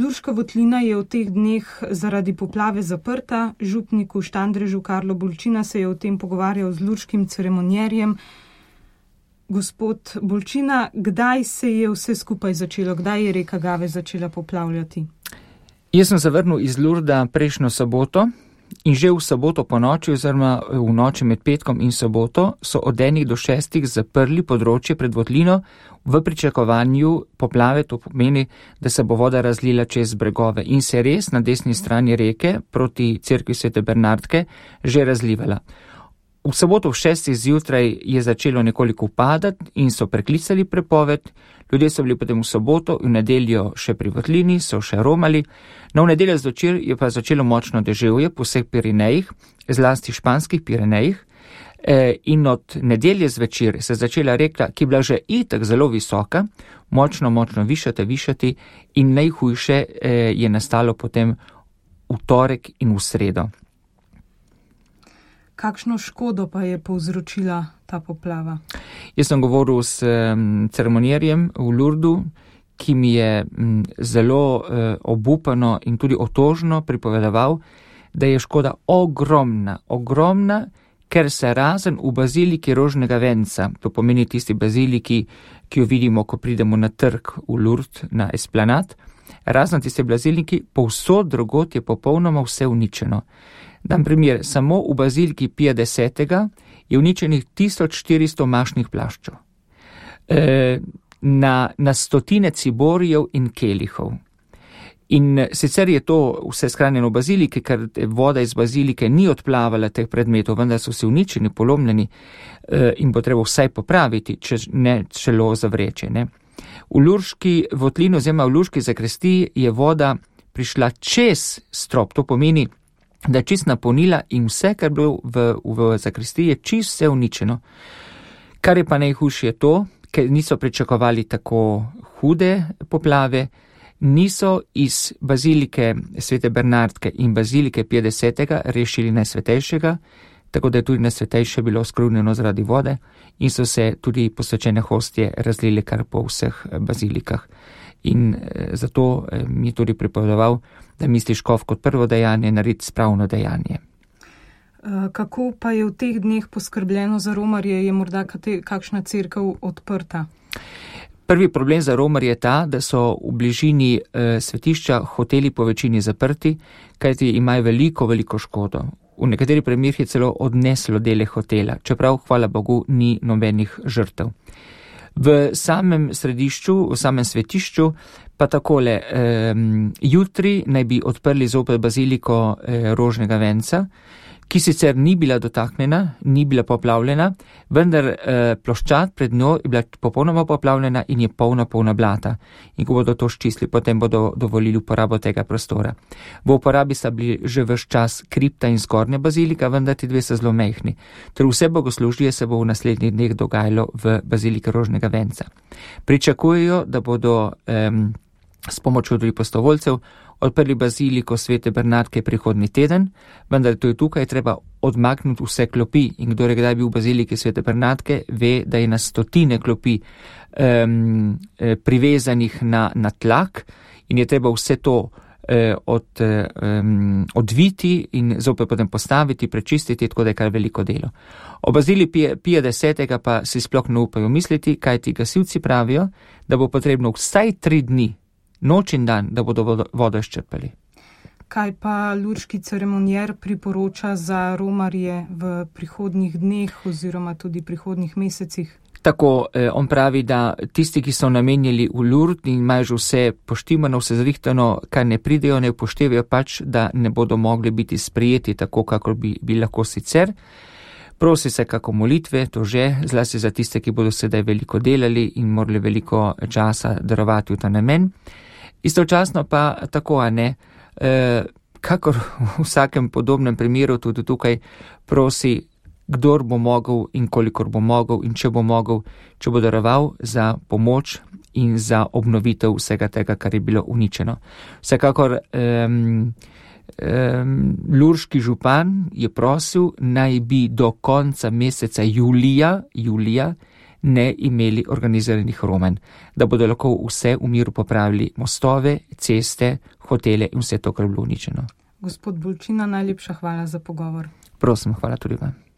Lurška votlina je v teh dneh zaradi poplave zaprta. Župnik v Štandrežu Karlo Bolčina se je o tem pogovarjal z lurškim ceremonierjem. Gospod Bolčina, kdaj se je vse skupaj začelo? Kdaj je reka Gave začela poplavljati? Jaz sem se vrnil iz Lurda prejšnjo soboto in že v soboto po noči oziroma v noči med petkom in soboto so od 1 do 6 zaprli področje pred votlino v pričakovanju poplave. To pomeni, da se bo voda razlila čez bregove in se res na desni strani reke proti cerkvi Svete Bernardke že razlivala. V soboto v 6 zjutraj je začelo nekoliko upadati in so preklicali prepoved. Ljudje so bili potem v soboto in nedeljo še pri votlini, so še romali. No, v nedeljo zvečer je pa začelo močno deževje po vseh Pirenejih, zlasti španskih Pirenejih. In od nedelje zvečer se je začela reka, ki je bila že itak zelo visoka, močno višati in najhujše je nastalo potem v torek in v sredo. Kakšno škodo pa je povzročila ta poplava? Jaz sem govoril s ceremonierjem v Lurdu, ki mi je zelo obupano in tudi otožno pripovedoval, da je škoda ogromna, ker se razen v baziliki Rožnega venca, to pomeni tisti baziliki, ki jo vidimo, ko pridemo na trg v Lurd, na Esplanat, razen tiste baziliki, povsod drugot je popolnoma vse uničeno. Dam primer, samo v baziliki Pija X. je uničenih 1400 mašnih plaščov, na stotine ciborijev in kelihov. In sicer je to vse shranjeno v baziliki, ker voda iz bazilike ni odplavala teh predmetov, vendar so se uničeni, polomljeni in bo treba vsaj popraviti, če ne celo zavreči. Ne? V Lurški votlini oziroma v Lurški zakristiji je voda prišla čez strop, to pomeni, da je čist napolnila in vse, kar je bilo v zakristiji, je čist vse uničeno. Kar je pa najhujše je to, ker niso pričakovali tako hude poplave, niso iz bazilike Svete Bernardke in bazilike Pija X. rešili Najsvetejšega, tako da je tudi Najsvetejše bilo skrunjeno zaradi vode in so se tudi posvečene hostje razlile kar po vseh bazilikah. In zato mi je tudi pripovedoval, da misli škof kot prvo dejanje narediti spravno dejanje. Kako pa je v teh dneh poskrbljeno za romarje? Je morda kakšna cerkev odprta? Prvi problem za romarje je ta, da so v bližini svetišča hoteli po večini zaprti, kajti imajo veliko škodo. V nekaterih primerih je celo odneslo dele hotela, čeprav, hvala Bogu, ni nobenih žrtev. V samem središču, v samem svetišču pa takole, jutri naj bi odprli zopet baziliko Rožnega venca, ki sicer ni bila dotaknjena, ni bila poplavljena, vendar ploščad pred njo je bila popolnoma poplavljena in je polna blata. In ko bodo to ščistili, potem bodo dovolili uporabo tega prostora. V uporabi sta bili že ves čas kripta in zgornja bazilika, vendar ti dve so zelo mehni. Ter vse bogoslužje se bo v naslednjih dneh dogajalo v baziliki Rožnega venca. Pričakujejo, da bodo s pomočjo tudi prostovoljcev odprli baziliko Svete Bernardke prihodnji teden, vendar to je tukaj treba odmakniti vse klopi in kdo je kdaj bil v baziliki Svete Bernardke, ve, da je na stotine klopi privezanih na tlak in je treba vse to odviti in zopet potem postaviti, prečistiti, tako da je kar veliko delo. O bazili Pija X. pa si sploh ne upajo misliti, kajti gasilci pravijo, da bo potrebno vsaj 3 dni, noč in dan, da bodo vodo izčrpali. Kaj pa lurški ceremonier priporoča za romarje v prihodnjih dneh oziroma tudi prihodnjih mesecih? Tako, on pravi, da tisti, ki so namenjali v Lurd in imajo že vse poštimano, vse zrihtano, kar ne pridejo, ne upoštevajo pač, da ne bodo mogli biti sprijeti tako, kako bi lahko sicer. Prosi se kako molitve, to že, zlasti za tiste, ki bodo sedaj veliko delali in morali veliko časa darovati v ta namen. Istočasno pa tako, a ne, kakor v vsakem podobnem primeru tudi tukaj prosi, kdor bo mogel in kolikor bo mogel in če bo mogel, če bo daroval za pomoč in za obnovitev vsega tega, kar je bilo uničeno. Vsekakor lurški župan je prosil, naj bi do konca meseca julija ne imeli organiziranih romanj, da bodo lahko vse v miru popravili mostove, ceste, hotele in vse to, kar je bilo uničeno. Gospod Bolčina, najlepša hvala za pogovor. Prosim, hvala tudi vam.